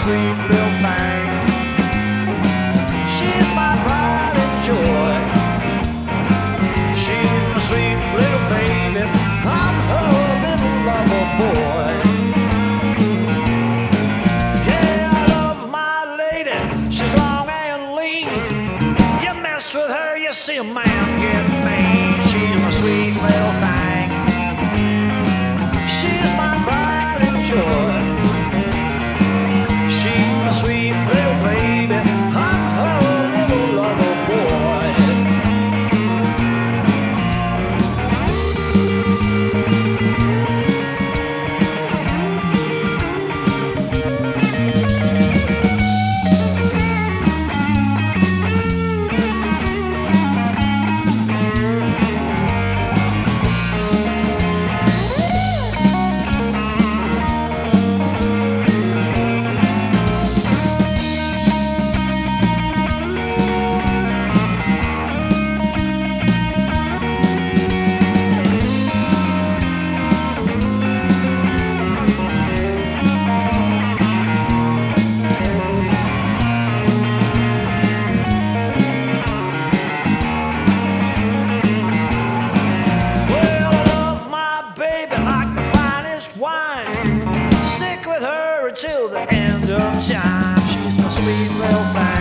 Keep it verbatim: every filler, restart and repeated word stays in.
sweet little thing. She's my pride and joy. She's my sweet little baby. I'm her little lover boy. Yeah, I love my lady. She's long and lean. You mess with her, you see a man get mean. She's my sweet little thing. She's my pride and joy. She's my sweet little baby. I'm her little lover boy. Wine. Stick with her until the end of time. She's my sweet little thing.